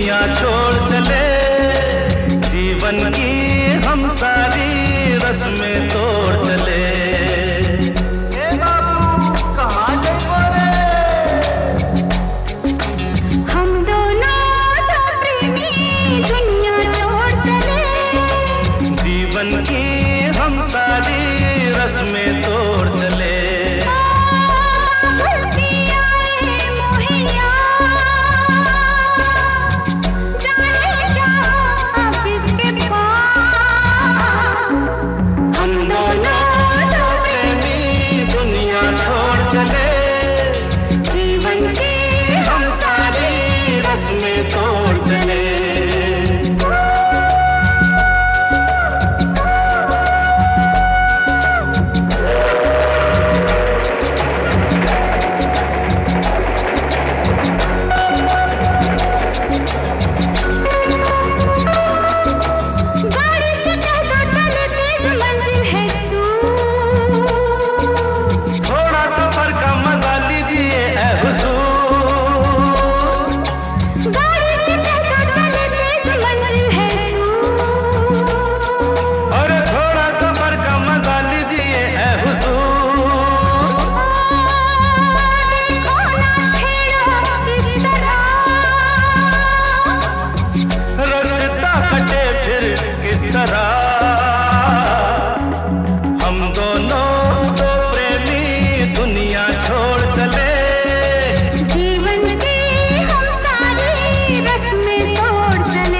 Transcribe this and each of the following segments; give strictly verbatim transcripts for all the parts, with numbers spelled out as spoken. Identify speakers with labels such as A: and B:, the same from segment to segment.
A: दुनिया छोड़ चले, जीवन की हम सारी रस्में तोड़ चले। ए बाबू कहाँ जाइबो रे?
B: हम दोनों तो प्रेमी दुनिया छोड़ चले,
A: जीवन की हम सारी रस्में तोड़ चले। हम दोनों तो प्रेमी दुनिया छोड़ चले,
B: जीवन की हम सारी रस्में तोड़ चले।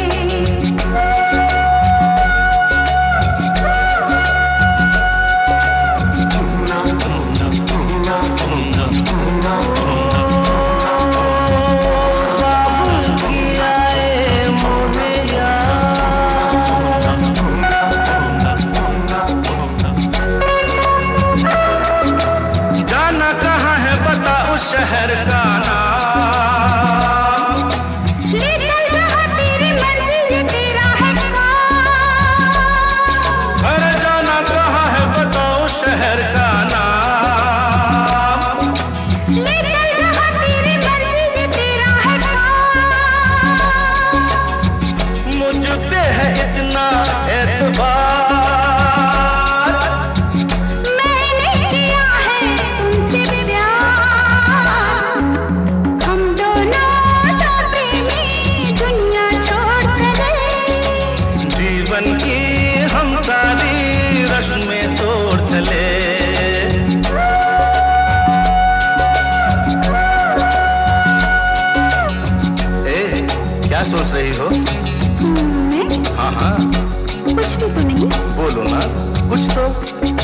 A: शहर का नाम
B: ले चल जहाँ तेरी मर्जी ये तेरा है काम।
A: घर जाना कहाँ है बताओ शहर का नाम।
B: ले चल जहाँ तेरी मर्जी ये तेरा है काम।
A: मुझ पे है इतना एतबार, जीवन की हम सारी रस्में तोड़ चले। ए, क्या सोच रही हो?
B: मैं?
A: हाँ हाँ
B: कुछ भी तो नहीं।
A: बोलो ना कुछ तो।